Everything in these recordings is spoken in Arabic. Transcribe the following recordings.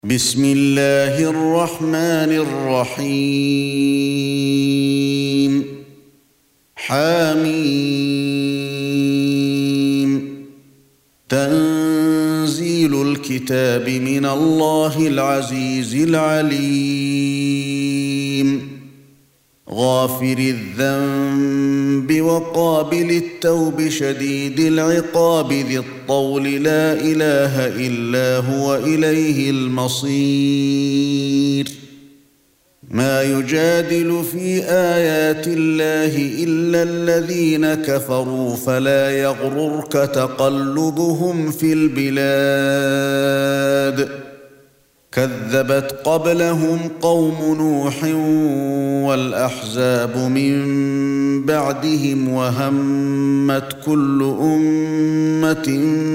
بسم الله الرحمن الرحيم حميم تنزيل الكتاب من الله العزيز العليم غافر الذنب وقابل التوب شديد العقاب ذي الطول لا إله إلا هو إليه المصير ما يجادل في آيات الله إلا الذين كفروا فلا يغررك تقلبهم في البلاد كذبت قبلهم قوم نوح والأحزاب من بعدهم وهمت كل أمة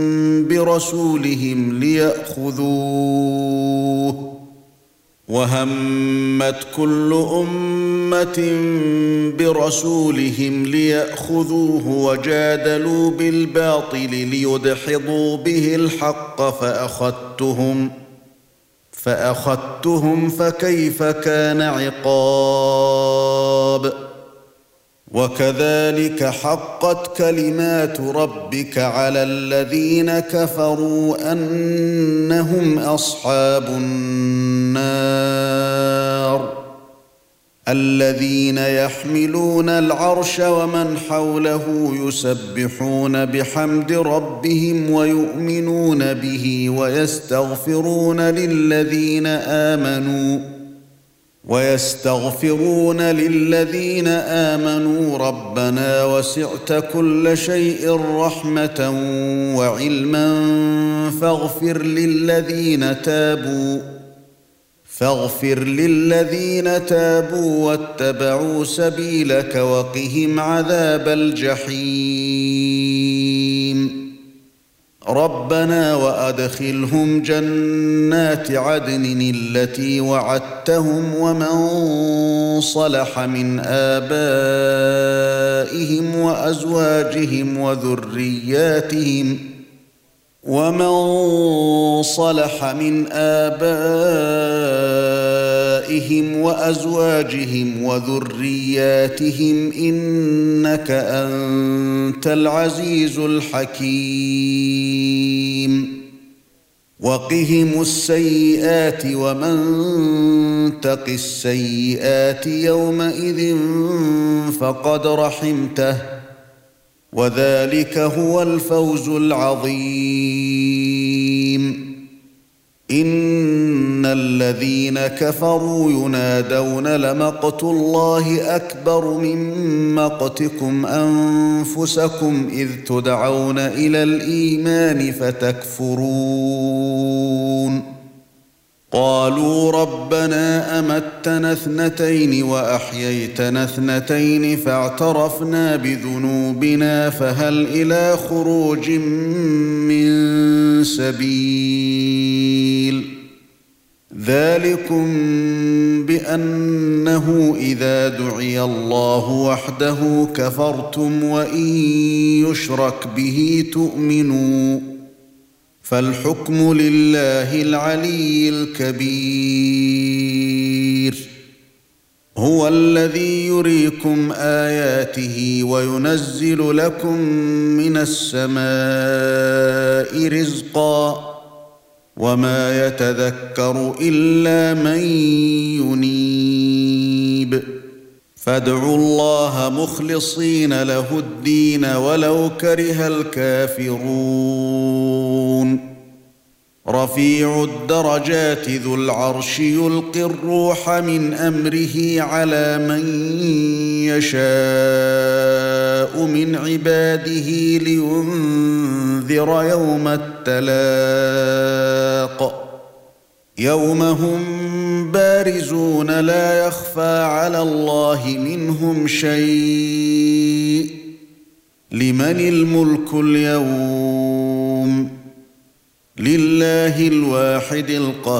برسولهم ليأخذوه وجادلوا بالباطل ليدحضوا به الحق فأخذتهم فكيف كان عقاب وكذلك حقت كلمات ربك على الذين كفروا أنهم أصحاب النار الذين يحملون العرش ومن حوله يسبحون بحمد ربهم ويؤمنون به ويستغفرون للذين آمنوا ربنا وسعت كل شيء رحمة وعلما فاغفر للذين تابوا واتبعوا سبيلك وقهم عذاب الجحيم ربنا وأدخلهم جنات عدن التي وعدتهم ومن صلح من آبائهم وأزواجهم وذرياتهم إنك أنت العزيز الحكيم وقهم السيئات ومن تق السيئات يومئذ فقد رحمته وذلك هو الفوز العظيم إن الذين كفروا ينادون لمقت الله أكبر من مقتكم أنفسكم إذ تدعون إلى الإيمان فتكفرون قالوا ربنا أمتنا اثنتين وأحييتنا اثنتين فاعترفنا بذنوبنا فهل إلى خروج من سبيل ذلكم بأنه إذا دعي الله وحده كفرتم وإن يشرك به تؤمنوا فالحكم لله العلي الكبير هو الذي يريكم آياته وينزل لكم من السماء رزقا وما يتذكر إلا من ينيب فادعوا الله مخلصين له الدين ولو كره الكافرون رفيع الدرجات ذو العرش يلقي الروح من أمره على من يشاء من عباده لينذر يوم التلاق يوم هم بارزون لا يخفى على الله منهم شيء لمن الملك اليوم لله الواحد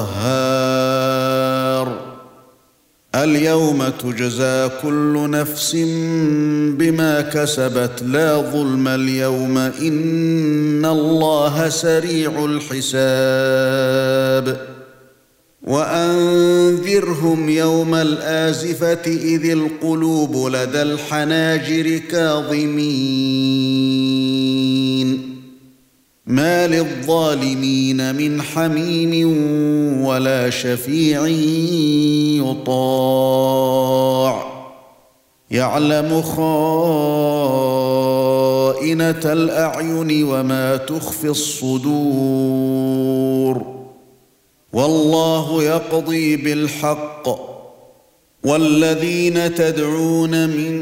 القهار اليوم تجزى كل نفس بما كسبت لا ظلم اليوم إن الله سريع الحساب وأنذرهم يوم الآزفة إذ القلوب لدى الحناجر كاظمين ما للظالمين من حميم ولا شفيع يطاع يعلم خائنة الأعين وما تخفي الصدور والله يقضي بالحق والذين تدعون من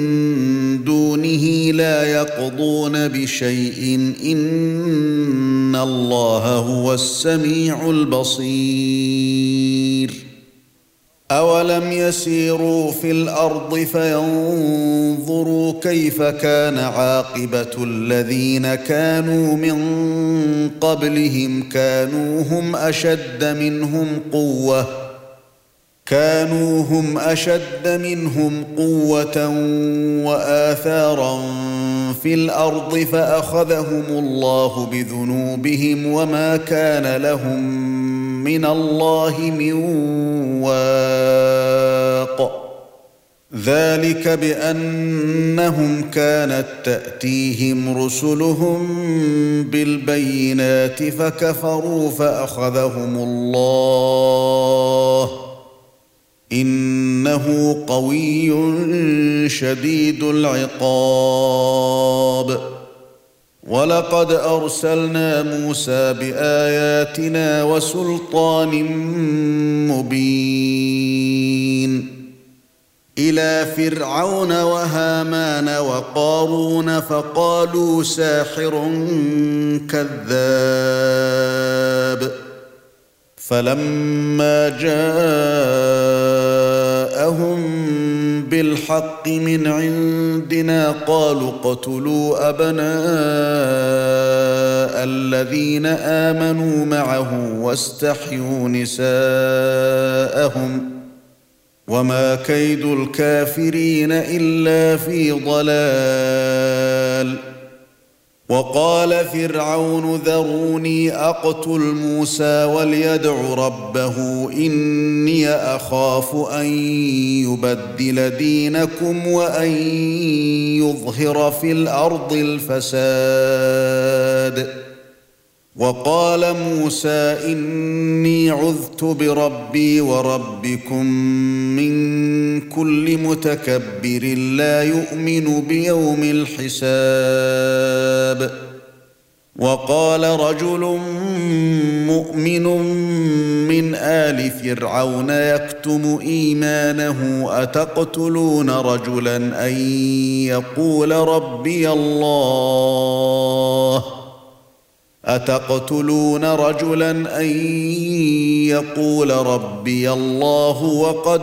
دونه لا يقضون بشيء إن الله هو السميع البصير أولم يسيروا في الأرض فينظروا كيف كان عاقبة الذين كانوا من قبلهم كانوا هم أشد منهم قوة وآثارا في الأرض فأخذهم الله بذنوبهم وما كان لهم من الله من واق ذلك بأنهم كانت تأتيهم رسلهم بالبينات فكفروا فأخذهم الله إنه قوي شديد العقاب ولقد أرسلنا موسى بآياتنا وسلطان مبين إلى فرعون وهامان وقارون فقالوا ساحر كذاب فلما جاءهم بالحق من عندنا قالوا اقتلوا أبناء الذين آمنوا معه واستحيوا نساءهم وما كيد الكافرين إلا في ضلال وقال فرعون ذروني أقتل موسى وليدع ربه إني أخاف أن يبدل دينكم وأن يظهر في الأرض الفساد وقال موسى إني عذت بربي وربكم من كل متكبر لا يؤمن بيوم الحساب وقال رجل مؤمن من آل فرعون يكتم إيمانه أتقتلون رجلا أن يقول ربي الله وقد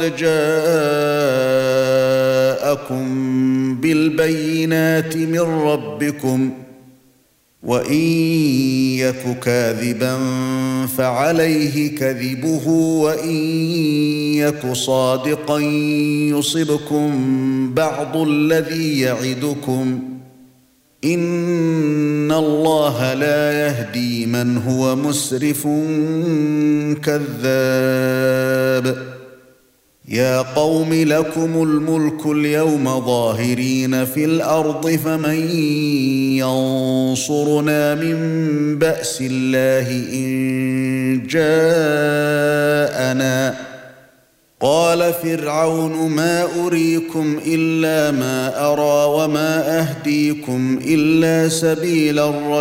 جاءكم بالبينات من ربكم وإن يك كاذبا فعليه كذبه وإن يك صادقا يصبكم بعض الذي يعدكم إن الله لا يهدي من هو مسرف كذاب يا قوم لكم الملك اليوم ظاهرين في الأرض فمن ينصرنا من بأس الله إن جاءنا قال فرعون ما أريكم إلا ما أرى وما أهديكم إلا سبيل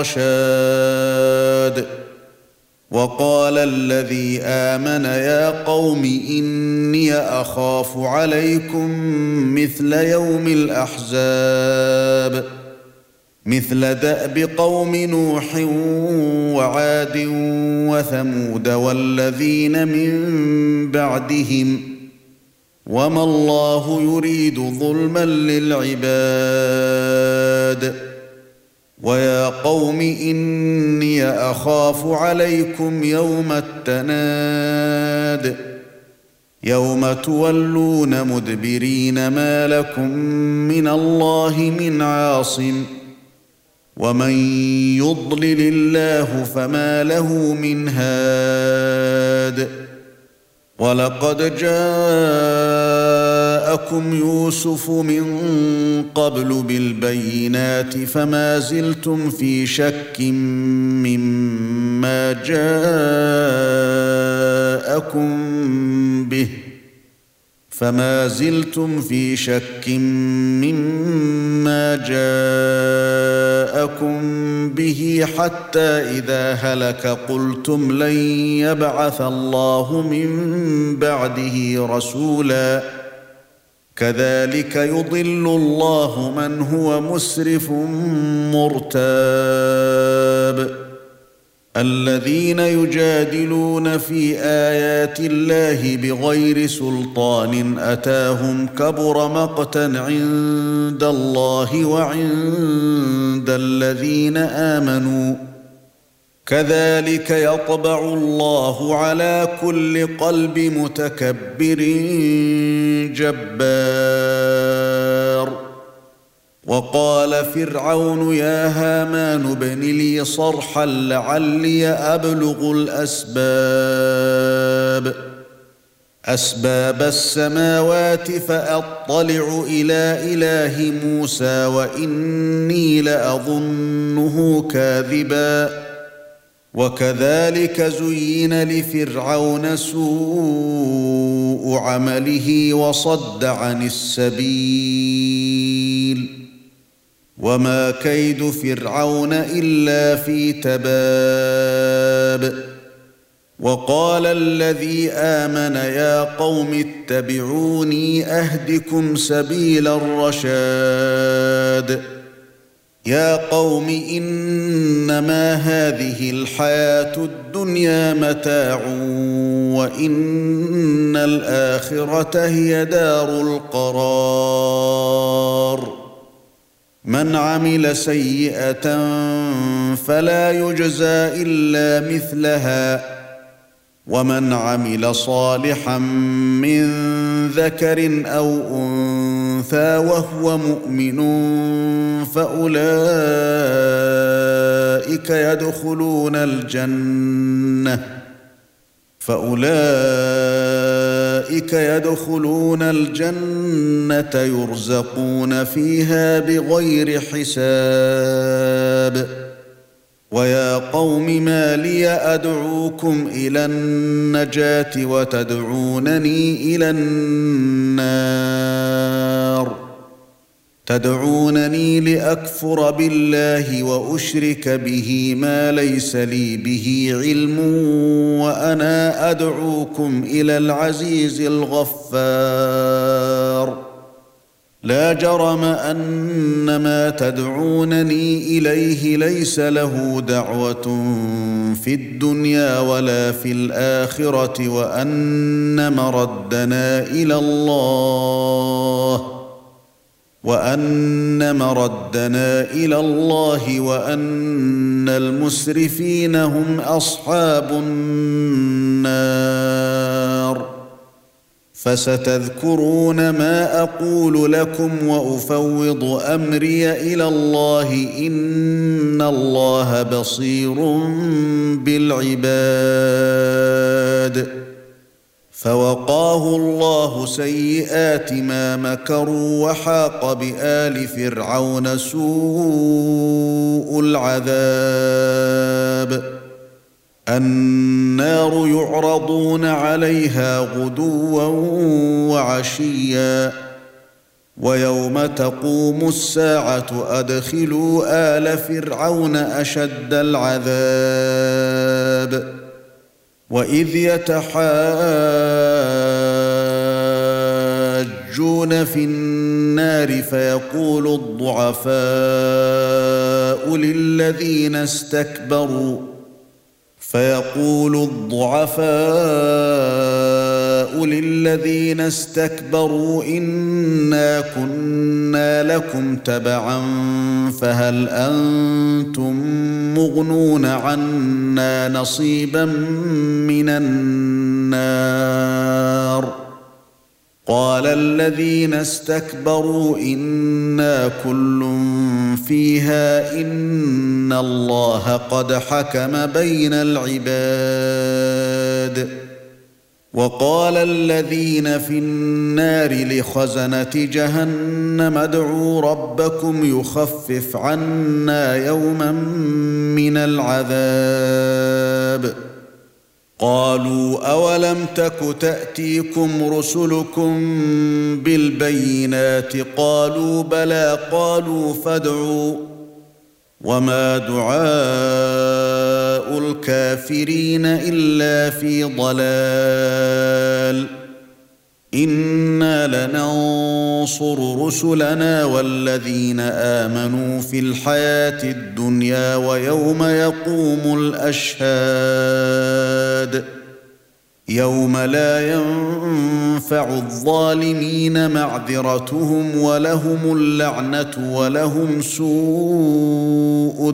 الرشاد وقال الذي آمن يا قوم إني أخاف عليكم مثل يوم الأحزاب مثل دأب قوم نوح وعاد وثمود والذين من بعدهم وما الله يريد ظلما للعباد ويا قوم إني أخاف عليكم يوم التناد يوم تولون مدبرين ما لكم من الله من عاصم ومن يضلل الله فما له من هاد وَلَقَدْ جَاءَكُمْ يُوسُفُ مِنْ قَبْلُ بِالْبَيِّنَاتِ فَمَا زِلْتُمْ فِي شَكٍّ مِّمَّا جاءكم به حتى إذا هلك قلتم لن يبعث الله من بعده رسولا كذلك يضل الله من هو مسرف مرتاب الذين يجادلون في آيات الله بغير سلطان أتاهم كبر مقتا عند الله وعند الذين آمنوا كذلك يطبع الله على كل قلب متكبر جبار وقال فرعون يا هامان ابن لي صرحا لعلي أبلغ أسباب السماوات فأطلع إلى إله موسى وإني لأظنه كاذبا وكذلك زين لفرعون سوء عمله وصد عن السبيل وما كيد فرعون إلا في تباب وقال الذي آمن يا قوم اتبعوني أهدكم سبيل الرشاد يا قوم إنما هذه الحياة الدنيا متاع وإن الآخرة هي دار القرار من عمل سيئة فلا يجزى إلا مثلها ومن عمل صالحا من ذكر أو أنثى وهو مؤمن فأولئك يدخلون الجنة يرزقون فيها بغير حساب ويا قوم ما لي أدعوكم إلى النجاة وتدعونني إلى النار تدعونني لأكفر بالله وأشرك به ما ليس لي به علم وأنا أدعوكم إلى العزيز الغفار لا جرم أن ما تدعونني إليه ليس له دعوة في الدنيا ولا في الآخرة وأن مردنا إلى الله وأن المسرفين هم أصحاب النار فستذكرون ما أقول لكم وأفوض أمري إلى الله إن الله بصير بالعباد فوقاه الله سيئات ما مكروا وحاق بآل فرعون سوء العذاب النار يعرضون عليها غدوا وعشيا ويوم تقوم الساعة أدخلوا آل فرعون أشد العذاب وإذ يتحاجون في النار فيقول الضعفاء للذين استكبروا إنا كنا لكم تبعا فهل أنتم مغنون عنا نصيبا من النار قال الذين استكبروا إنا كل فيها إن الله قد حكم بين العباد وقال الذين في النار لخزنة جهنم ادعوا ربكم يخفف عنا يوما من العذاب قالوا أولم تك تأتيكم رسلكم بالبينات قالوا بلى قالوا فادعوا وما دعاء الكافرين إلا في ضلال إنا لننصر رسلنا والذين آمنوا في الحياة الدنيا ويوم يقوم الأشهاد يوم لا ينفع الظالمين معذرتهم ولهم اللعنة ولهم سوء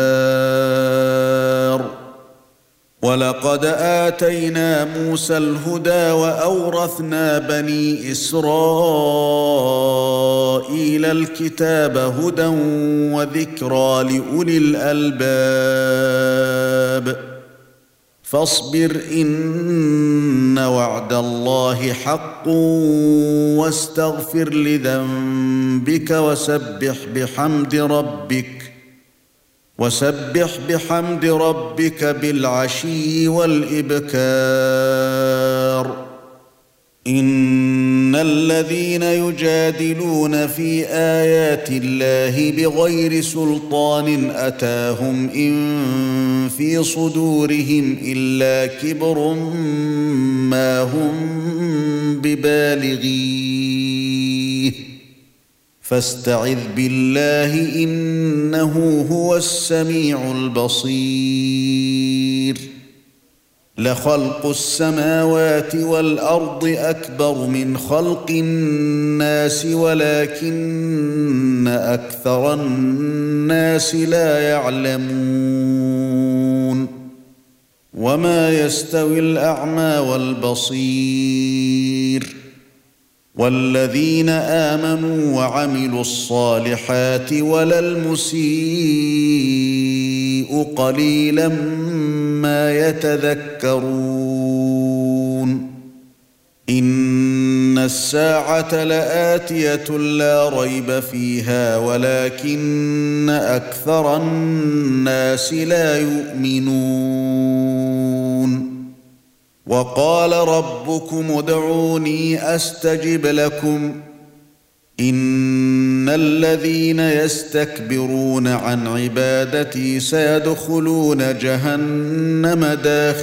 الدار ولقد آتينا موسى الهدى وأورثنا بني إسرائيل الكتاب هدى وذكرى لأولي الألباب فاصبر إن وعد الله حق واستغفر لذنبك وسبح بحمد ربك بالعشي والإبكار إن الذين يجادلون في آيات الله بغير سلطان أتاهم إن في صدورهم إلا كبر ما هم ببالغيه فاستعذ بالله إنه هو السميع البصير لخلق السماوات والأرض أكبر من خلق الناس ولكن أكثر الناس لا يعلمون وما يستوي الأعمى والبصير والذين آمنوا وعملوا الصالحات ولا المسيء قليلا ما يتذكرون إن الساعة لآتية لا ريب فيها ولكن أكثر الناس لا يؤمنون وقال ربكم ادعوني أستجب لكم إن الذين يستكبرون عن عبادتي سيدخلون جهنم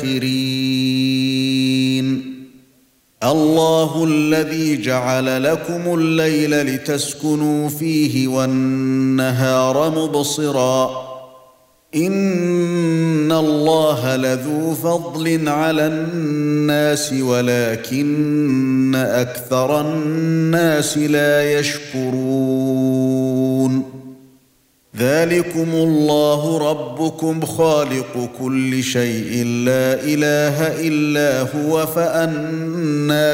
داخرين الله الذي جعل لكم الليل لتسكنوا فيه والنهار مبصرا إن الله لذو فضل على الناس ولكن أكثر الناس لا يشكرون ذلكم الله ربكم خالق كل شيء لا إله إلا هو فأنى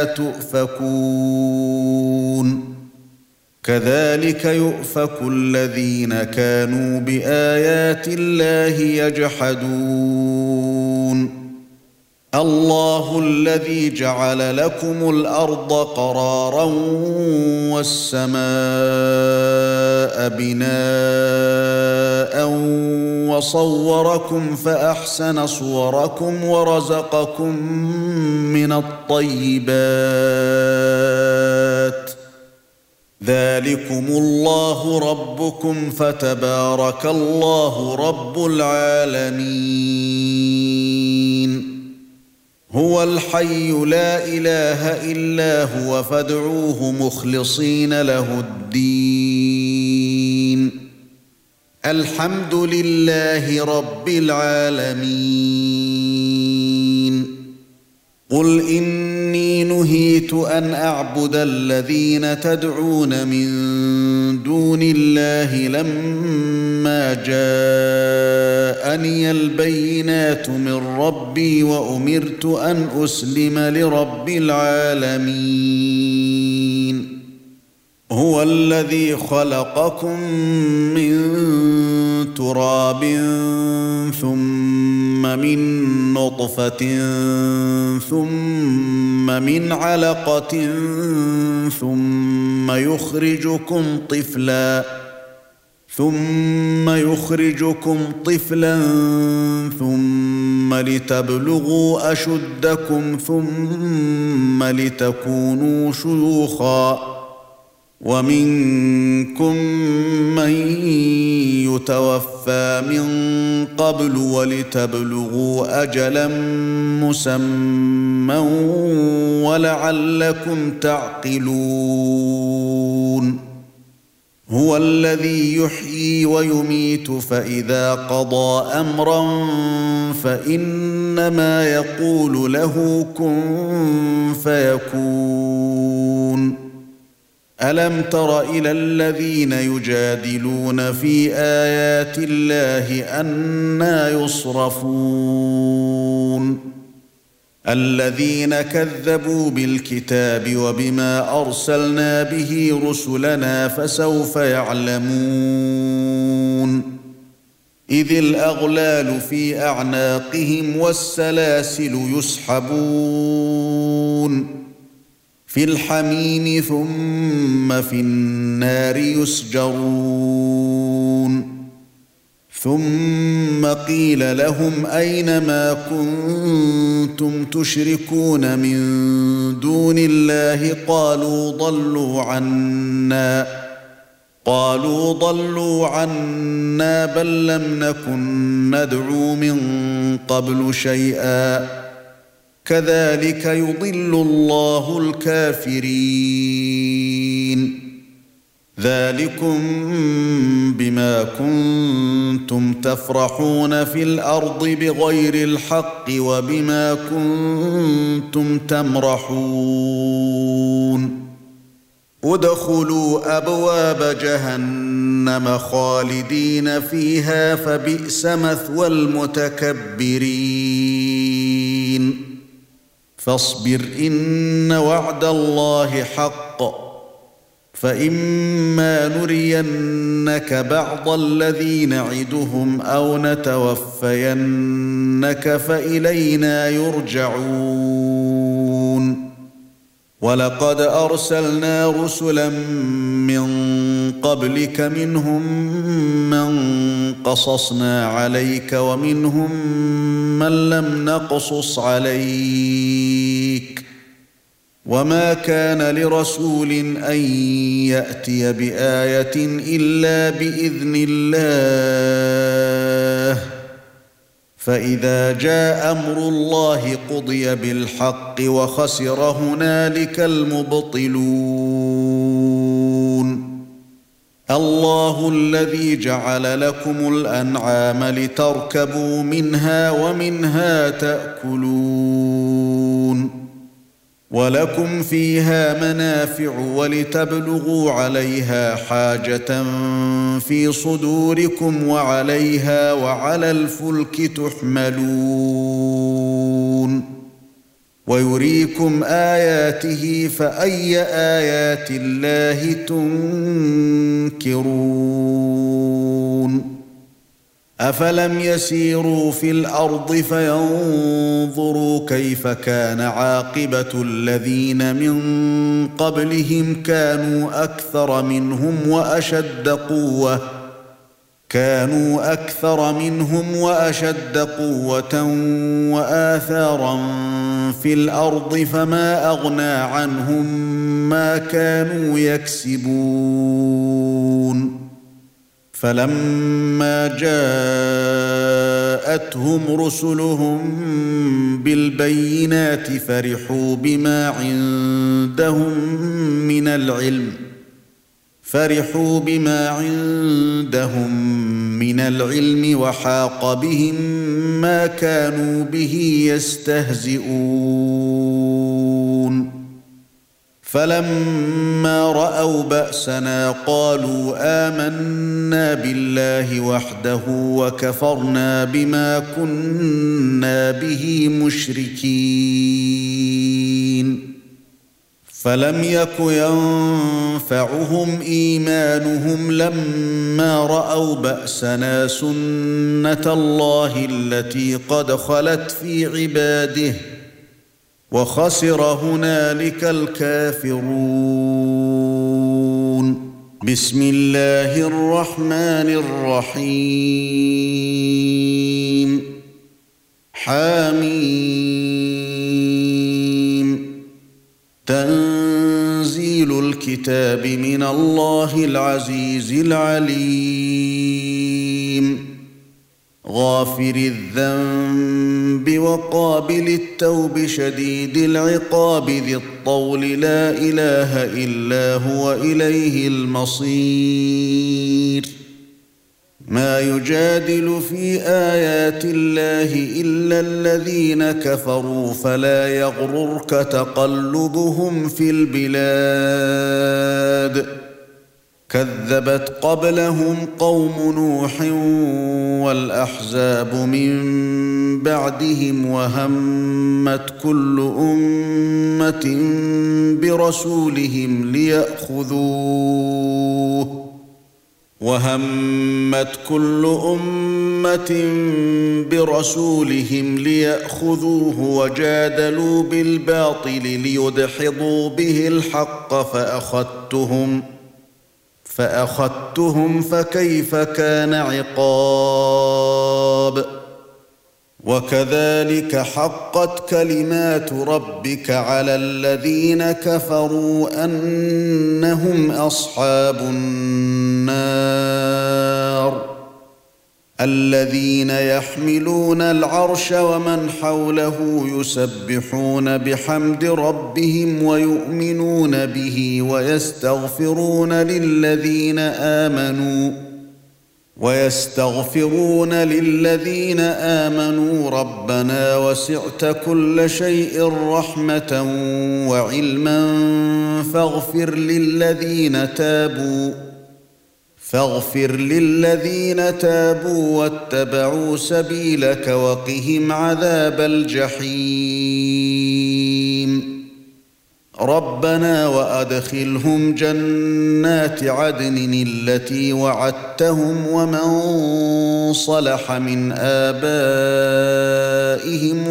تؤفكون كذلك يؤفك الذين كانوا بآيات الله يجحدون الله الذي جعل لكم الأرض قرارا والسماء بناء وصوركم فأحسن صوركم ورزقكم من الطيبات ذلكم الله ربكم فتبارك الله رب العالمين هو الحي لا إله إلا هو فادعوه مخلصين له الدين الحمد لله رب العالمين قل إني نهيت أن أعبد الذين تدعون من دون الله لما جاءني البينات من ربي وأمرت أن أسلم لرب العالمين هو الذي خلقكم من تراب ثم من نطفة ثم من علقة ثم يخرجكم طفلا ثم لتبلغوا أشدكم ثم لتكونوا شيوخا ومنكم من يتوفى من قبل ولتبلغوا أجلا مسمى ولعلكم تعقلون هو الذي يحيي ويميت فإذا قضى أمرا فإنما يقول له كن فيكون ألم تر إلى الذين يجادلون في آيات الله أنى يصرفون الذين كذبوا بالكتاب وبما أرسلنا به رسلنا فسوف يعلمون إذ الأغلال في أعناقهم والسلاسل يسحبون في الحميم ثم في النار يسجرون ثم قيل لهم أين ما كنتم تشركون من دون الله قالوا ضلوا عنا بل لم نكن ندعو من قبل شيئا كذلك يضل الله الكافرين ذلكم بما كنتم تفرحون في الأرض بغير الحق وبما كنتم تمرحون ادخلوا أبواب جهنم خالدين فيها فبئس مثوى المتكبرين فاصبر إن وعد الله حق فإما نرينك بعض الذي نعدهم أو نتوفينك فإلينا يرجعون ولقد أرسلنا رسلا من قبلك منهم من قصصنا عليك ومنهم من لم نقصص عليك وما كان لرسول أن يأتي بآية إلا بإذن الله فإذا جاء أمر الله قضي بالحق وخسر هنالك المبطلون الله الذي جعل لكم الأنعام لتركبوا منها ومنها تأكلون ولكم فيها منافع ولتبلغوا عليها حاجة في صدوركم وعليها وعلى الفلك تحملون ويريكم آياته فأي آيات الله تنكرون أفلم يسيروا في الأرض فينظروا كيف كان عاقبة الذين من قبلهم كانوا أكثر منهم وأشد قوة وآثارا في الأرض فما أغنى عنهم ما كانوا يكسبون فلما جاءتهم رسلهم بالبينات فرحوا بما عندهم من العلم وحاق بهم ما كانوا به يستهزئون فلما رأوا بأسنا قالوا آمنا بالله وحده وكفرنا بما كنا به مشركين فلم يك ينفعهم إيمانهم لما رأوا بأسنا سنة الله التي قد خلت في عباده وخسر هنالك الكافرون. بسم الله الرحمن الرحيم. حميم. تنزيل الكتاب من الله العزيز العليم. غافر الذنب وقابل التوب شديد العقاب ذي الطول لا إله إلا هو إليه المصير. ما يجادل في آيات الله إلا الذين كفروا فلا يغررك تقلبهم في البلاد. كذبت قبلهم قوم نوح والأحزاب من بعدهم وهمت كل أمة برسولهم ليأخذوه وجادلوا بالباطل ليدحضوا به الحق فأخذتهم فكيف كان عقاب. وكذلك حقت كلمات ربك على الذين كفروا أنهم أصحاب النار. الذين يحملون العرش ومن حوله يسبحون بحمد ربهم ويؤمنون به ويستغفرون للذين آمنوا ربنا وسعت كل شيء رحمة وعلما فاغفر للذين تابوا واتبعوا سبيلك وقهم عذاب الجحيم. ربنا وأدخلهم جنات عدن التي وعدتهم ومن صلح من آبائهم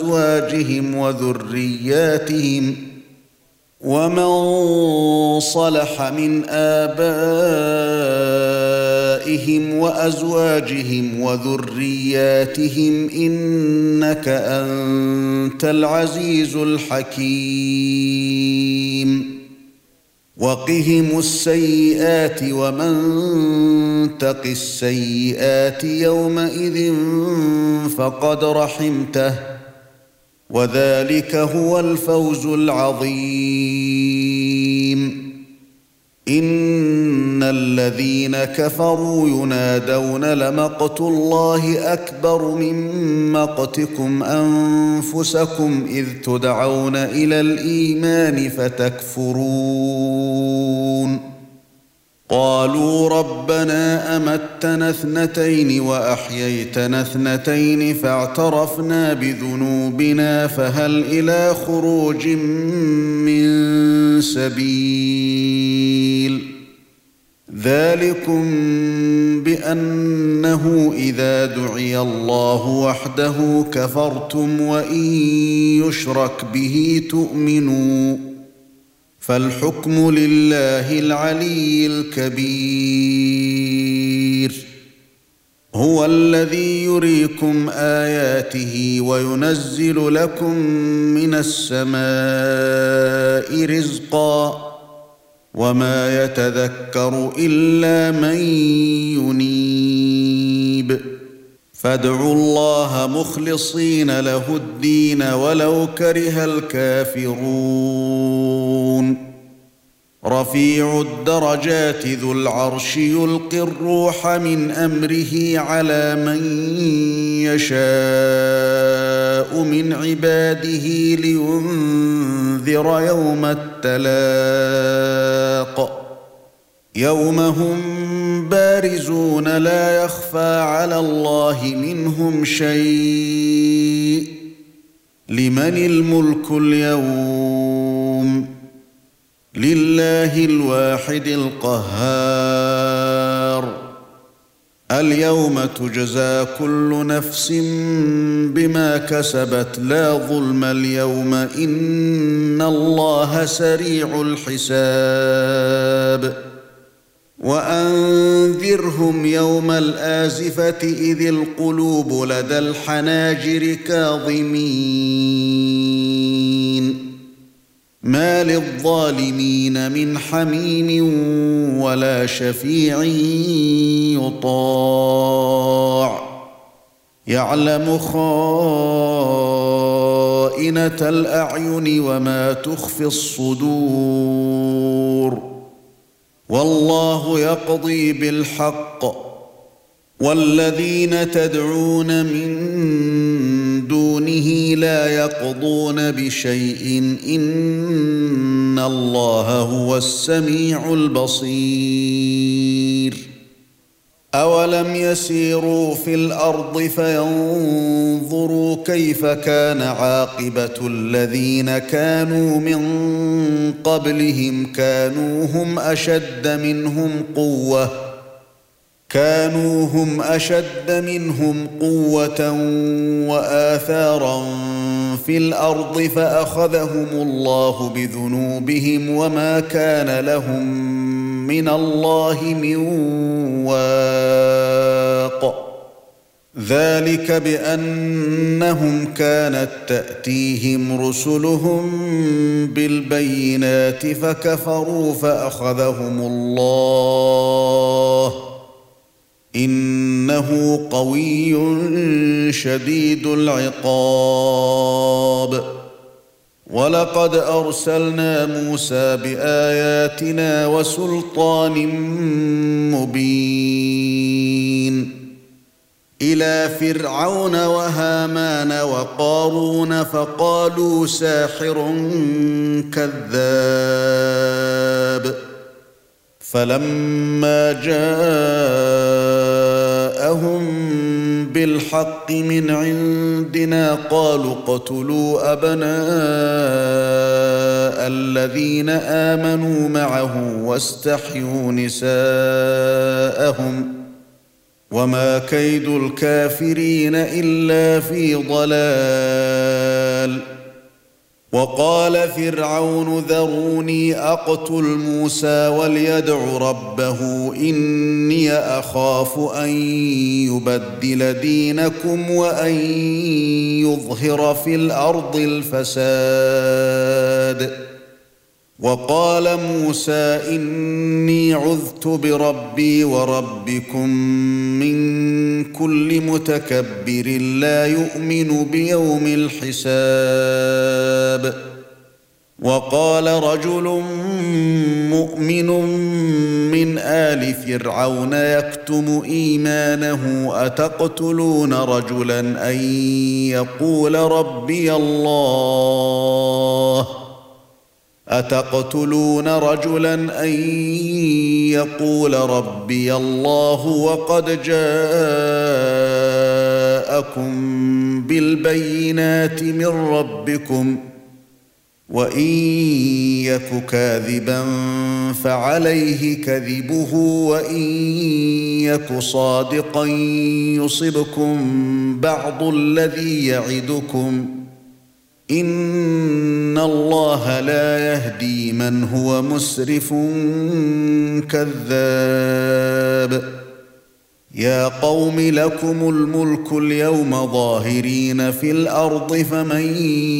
وأزواجهم وذرياتهم إنك أنت العزيز الحكيم. وقهم السيئات ومن تق السيئات يومئذ فقد رحمته وذلك هو الفوز العظيم. إن الذين كفروا ينادون لمقت الله أكبر من مقتكم أنفسكم إذ تدعون إلى الإيمان فتكفرون. قالوا ربنا أمتنا اثنتين وأحييتنا اثنتين فاعترفنا بذنوبنا فهل إلى خروج من سبيل. ذلكم بأنه إذا دعي الله وحده كفرتم وإن يشرك به تؤمنوا فالحكم لله العلي الكبير. هو الذي يريكم آياته وينزل لكم من السماء رزقا وما يتذكر إلا من ينيب. فادعوا الله مخلصين له الدين ولو كره الكافرون. رفيع الدرجات ذو العرش يلقي الروح من أمره على من يشاء من عباده لينذر يوم التلاق. يوم هم بارزون لا يخفى على الله منهم شيء. لمن الملك اليوم لله الواحد القهار. اليوم تجزى كل نفس بما كسبت لا ظلم اليوم إن الله سريع الحساب. وأنذرهم يوم الآزفة إذ القلوب لدى الحناجر كاظمين ما للظالمين من حميم ولا شفيع يطاع يعلم خائنة الأعين وما تخفي الصدور والله يقضي بالحق والذين تدعون من دونه لا يقضون بشيء إن الله هو السميع البصير. أولم يسيروا في الأرض فينظروا كيف كان عاقبة الذين كانوا من قبلهم كانوا هم أشد منهم قوة وآثارا في الأرض فأخذهم الله بذنوبهم وما كان لهم من الله من واق. ذلك بأنهم كانت تأتيهم رسلهم بالبينات فكفروا فأخذهم الله إنه قوي شديد العقاب. ولقد أرسلنا موسى بآياتنا وسلطان مبين إلى فرعون وهامان وقارون فقالوا ساحر كذاب. فلما جاءهم بالحق من عندنا قالوا اقتلوا أبناء الذين آمنوا معه واستحيوا نساءهم وما كيد الكافرين إلا في ضلال. وقال فرعون ذروني أقتل موسى وليدع ربه إني أخاف أن يبدل دينكم وأن يظهر في الأرض الفساد. وقال موسى إني عذت بربي وربكم من كل متكبر لا يؤمن بيوم الحساب. وقال رجل مؤمن من آل فرعون يكتم إيمانه أتقتلون رجلا أن يقول ربي الله وقد جاءكم بالبينات من ربكم وإن يك كاذبا فعليه كذبه وإن يك صادقا يصبكم بعض الذي يعدكم إن الله لا يهدي من هو مسرف كذاب. يا قوم لكم الملك اليوم ظاهرين في الأرض فمن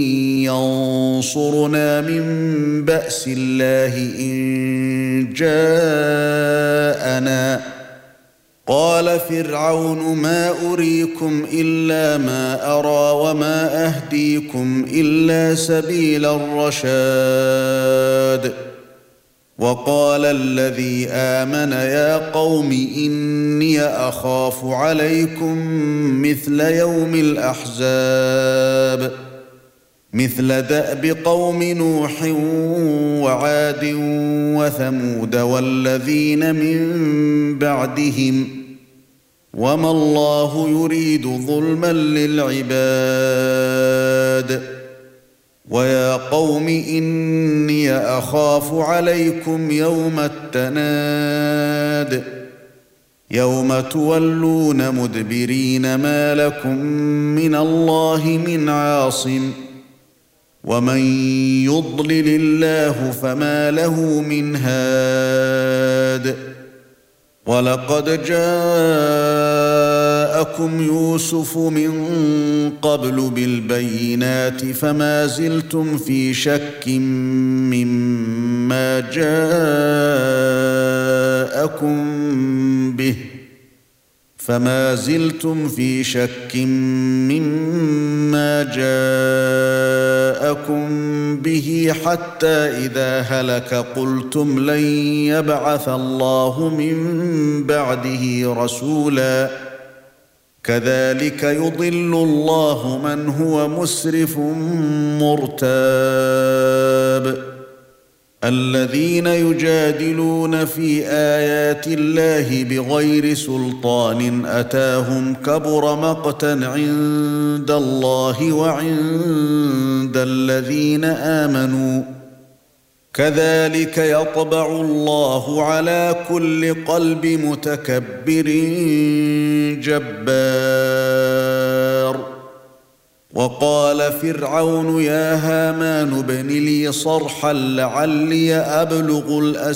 ينصرنا من بأس الله إن جاءنا. قال فرعون ما أريكم إلا ما أرى وما أهديكم إلا سبيل الرشاد. وقال الذي آمن يا قوم إني أخاف عليكم مثل يوم الأحزاب مثل دأب قوم نوح وعاد وثمود والذين من بعدهم وما الله يريد ظلما للعباد ويا قوم إني أخاف عليكم يوم التناد يوم تولون مدبرين ما لكم من الله من عاصم ومن يضلل الله فما له من هاد ولقد جاءكم يوسف من قبل بالبينات فما زلتم في شك مما جاءكم به حتى إذا هلك قلتم لن يبعث الله من بعده رسولا كذلك يضل الله من هو مسرف مرتاب الذين يجادلون في آيات الله بغير سلطان أتاهم كبر مقتا عند الله وعند الذين آمنوا كذلك يطبع الله على كل قلب متكبر جبار وقال فرعون يا هامان ابن لي صرحا لعلي أبلغ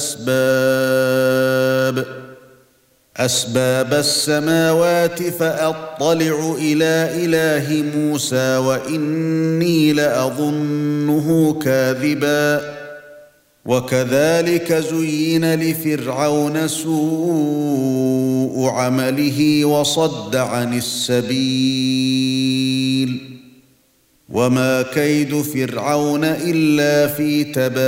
أسباب السماوات فأطلع إلى إله موسى وإني لأظنه كاذبا وكذلك زين لفرعون سوء عمله وصد عن السبيل وما كيد فرعون إلا في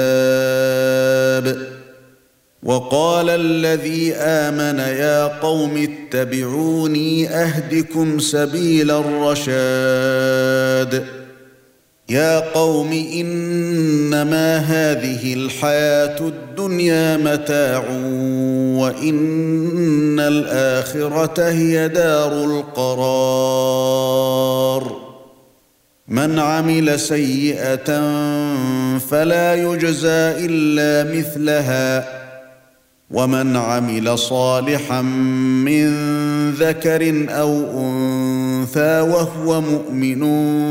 تباب وقال الذي آمن يا قوم اتبعوني أهدكم سبيل الرشاد يا قوم إنما هذه الحياة الدنيا متاع وإن الآخرة هي دار القرار من عمل سيئة فلا يجزى إلا مثلها ومن عمل صالحا من ذكر أو أنثى وهو مؤمن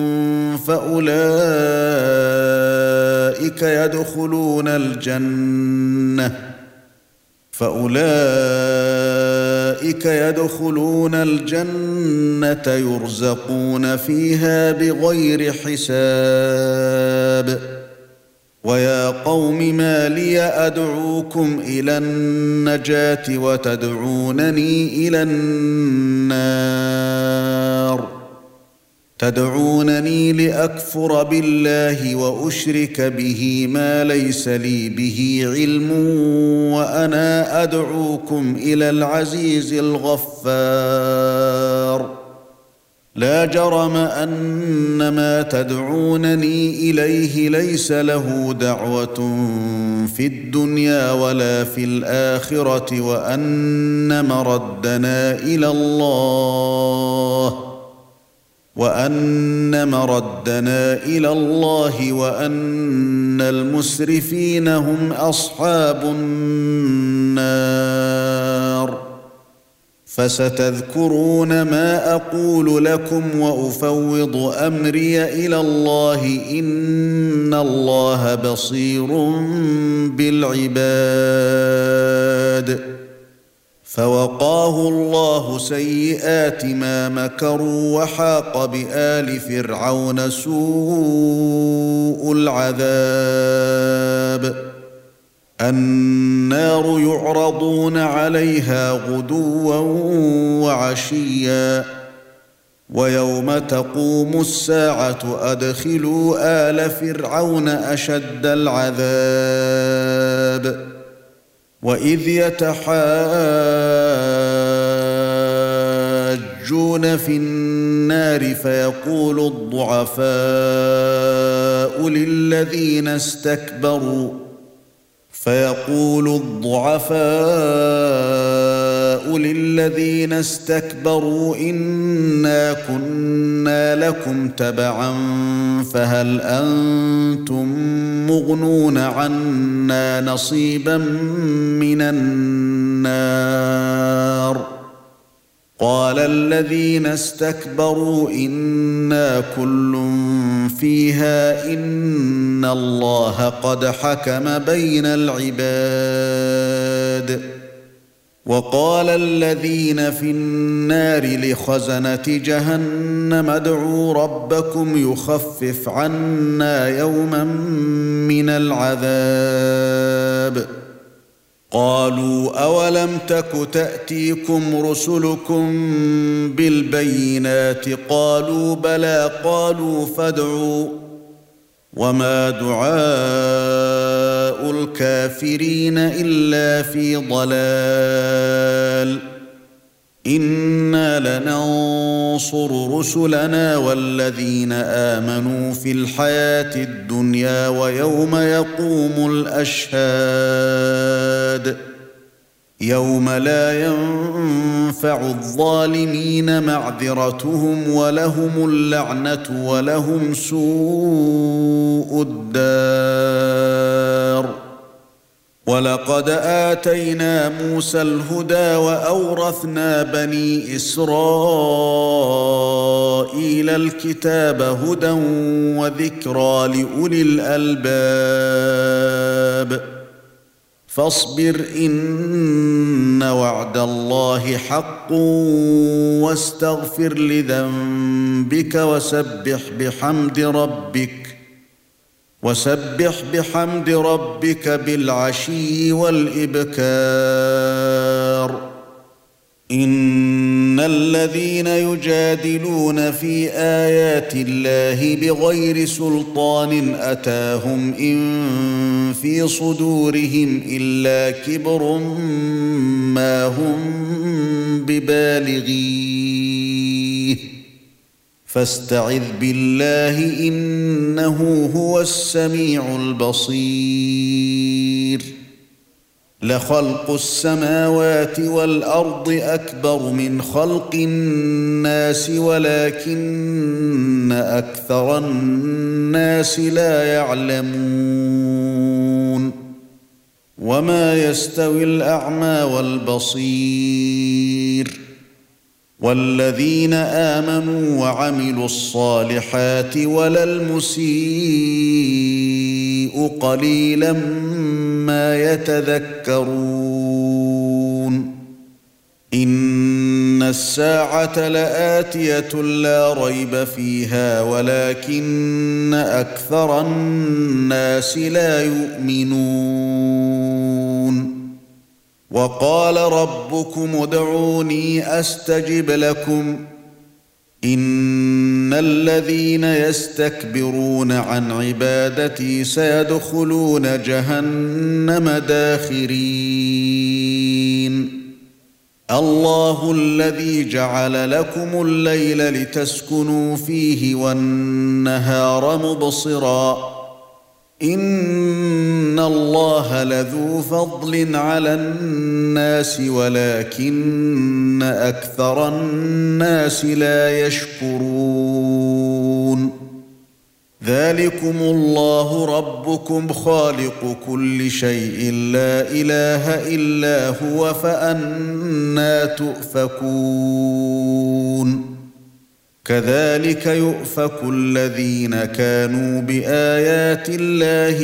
فأولئك يدخلون الجنة يرزقون فيها بغير حساب ويا قوم ما لي أدعوكم إلى النجاة وتدعونني إلى النار تدعونني لأكفر بالله وأشرك به ما ليس لي به علم وأنا أدعوكم إلى العزيز الغفار لا جرم أن ما تدعونني إليه ليس له دعوة في الدنيا ولا في الآخرة وأن مردنا إلى الله وأن المسرفين هم أصحاب النار فستذكرون ما أقول لكم وأفوض أمري إلى الله إن الله بصير بالعباد فوقاه الله سيئات ما مكروا وحاق بآل فرعون سوء العذاب النار يعرضون عليها غدوا وعشيا ويوم تقوم الساعة أدخلوا آل فرعون أشد العذاب وإذ يتحاجون في النار فيقول الضعفاء الملأ للذين استكبروا إنا كنا لكم تبعا فهل أنتم مغنون عنا نصيبا من النار قال الذين استكبروا إنا كل فيها إن الله قد حكم بين العباد وقال الذين في النار لخزنة جهنم ادعوا ربكم يخفف عنا يوما من العذاب قالوا أولم تك تأتيكم رسلكم بالبينات قالوا بلى قالوا فادعوا وما دعاء الكافرين إلا في ضلال إنا لننصر رسلنا والذين آمنوا في الحياة الدنيا ويوم يقوم الأشهاد يوم لا ينفع الظالمين معذرتهم ولهم اللعنة ولهم سوء الدار ولقد آتينا موسى الهدى وأورثنا بني إسرائيل الكتاب هدى وذكرى لأولي الألباب فاصبر إن وعد الله حق واستغفر لذنبك وسبح بحمد ربك بالعشي والإبكار إن الذين يجادلون في آيات الله بغير سلطان أتاهم إن في صدورهم إلا كبر ما هم ببالغيه فاستعذ بالله إنه هو السميع البصير لخلق السماوات والأرض أكبر من خلق الناس ولكن أكثر الناس لا يعلمون وما يستوي الأعمى والبصير والذين آمنوا وعملوا الصالحات ولا المسيء قليلا ما يتذكرون إن الساعة لآتية لا ريب فيها ولكن أكثر الناس لا يؤمنون وقال ربكم ادعوني أستجب لكم إن الذين يستكبرون عن عبادتي سيدخلون جهنم داخرين الله الذي جعل لكم الليل لتسكنوا فيه والنهار مبصرا إن الله لذو فضل على الناس ولكن أكثر الناس لا يشكرون ذلكم الله ربكم خالق كل شيء لا إله إلا هو فأنى تؤفكون كذلك يؤفك الذين كانوا بآيات الله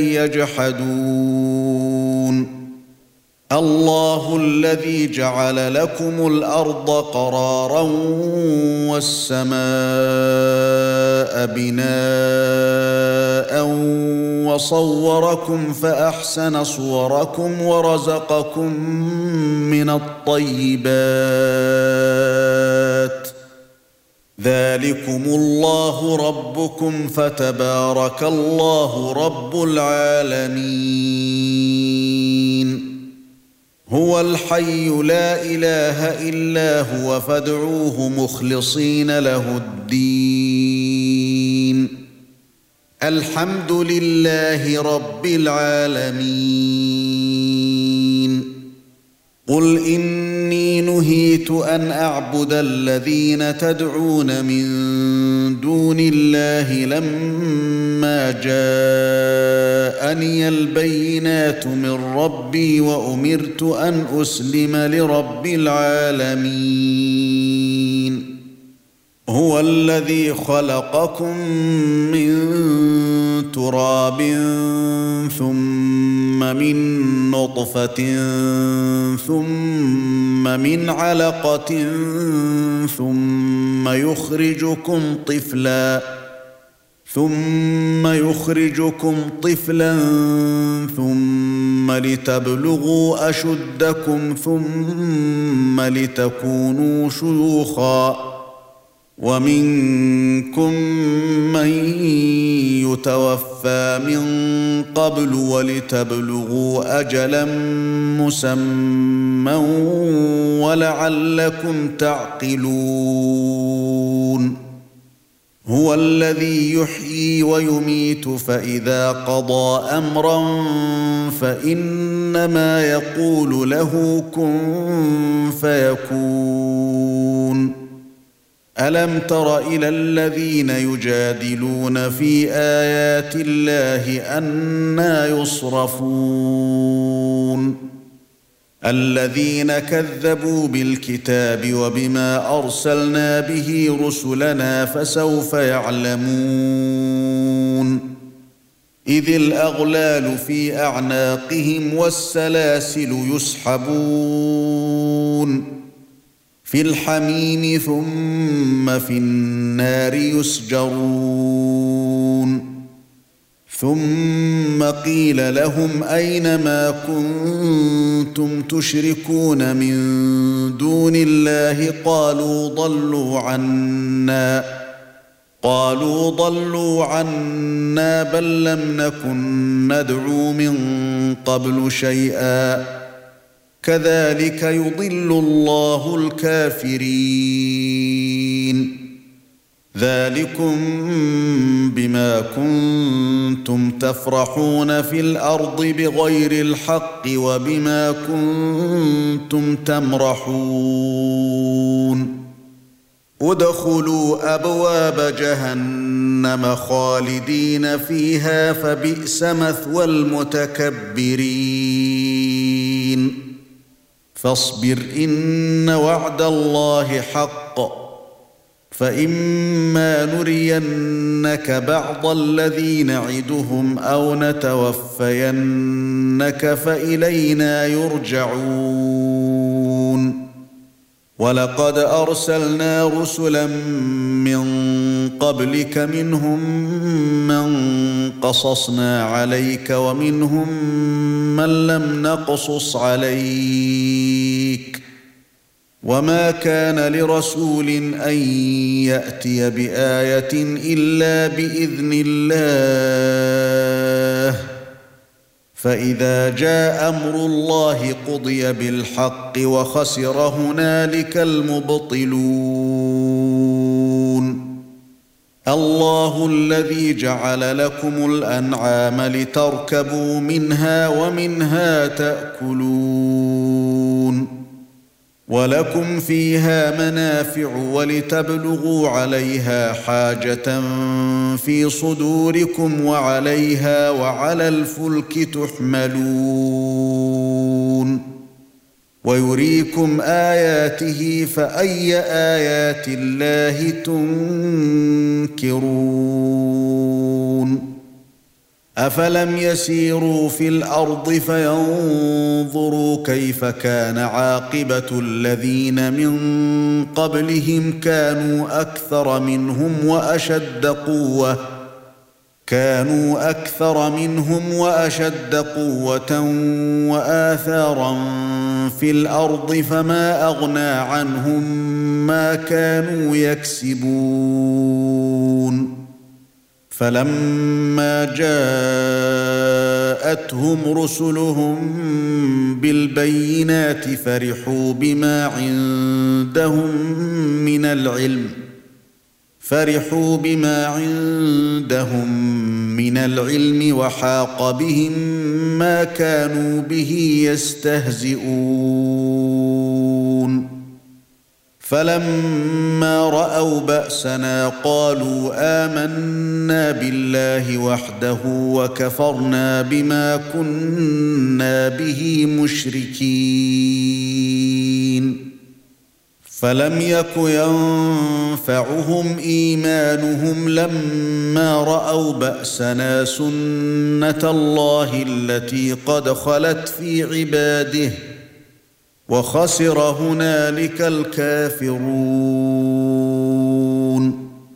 يجحدون الله الذي جعل لكم الأرض قرارا والسماء بناء وصوركم فأحسن صوركم ورزقكم من الطيبات ذلكم الله ربكم فتبارك الله رب العالمين هو الحي لا إله إلا هو فادعوه مخلصين له الدين الحمد لله رب العالمين قل إني نهيت أن أعبد الذين تدعون من دون الله لما جاءني البينات من ربي وأمرت أن أسلم لرب العالمين هو الذي خلقكم من تراب ثم من نطفة ثم من علقة ثم يخرجكم طفلا ثم لتبلغوا أشدكم ثم لتكونوا شيوخا ومنكم من يتوفى من قبل ولتبلغوا أجلا مسمى ولعلكم تعقلون هو الذي يحيي ويميت فإذا قضى أمرا فإنما يقول له كن فيكون ألم تر إلى الذين يجادلون في آيات الله أنى يصرفون الذين كذبوا بالكتاب وبما أرسلنا به رسلنا فسوف يعلمون إذ الأغلال في أعناقهم والسلاسل يسحبون في الحميم ثم في النار يسجرون ثم قيل لهم أين ما كنتم تشركون من دون الله قالوا ضلوا عنا بل لم نكن ندعو من قبل شيئا كذلك يضل الله الكافرين ذلكم بما كنتم تفرحون في الأرض بغير الحق وبما كنتم تمرحون ادخلوا أبواب جهنم خالدين فيها فبئس مثوى المتكبرين فاصبر إن وعد الله حق فإما نرينك بعض الذي نعدهم أو نتوفينك فإلينا يرجعون ولقد أرسلنا رسلا من قبلك منهم من قصصنا عليك ومنهم من لم نقصص عليك وما كان لرسول أن يأتي بآية إلا بإذن الله فإذا جاء أمر الله قضي بالحق وخسر هنالك المبطلون الله الذي جعل لكم الأنعام لتركبوا منها ومنها تأكلون ولكم فيها منافع ولتبلغوا عليها حاجة في صدوركم وعليها وعلى الفلك تحملون ويريكم آياته فأي آيات الله تنكرون أفلم يسيروا في الأرض فينظروا كيف كان عاقبة الذين من قبلهم كانوا أكثر منهم وأشد قوة وآثارا في الأرض فما أغنى عنهم ما كانوا يكسبون فلما جاءتهم رسلهم بالبينات فرحوا بما عندهم من العلم وحاق بهم ما كانوا به يستهزئون فلما رأوا بأسنا قالوا آمنا بالله وحده وكفرنا بما كنا به مشركين فلم يك ينفعهم إيمانهم لما رأوا بأسنا سنة الله التي قد خلت في عباده وخسر هنالك الكافرون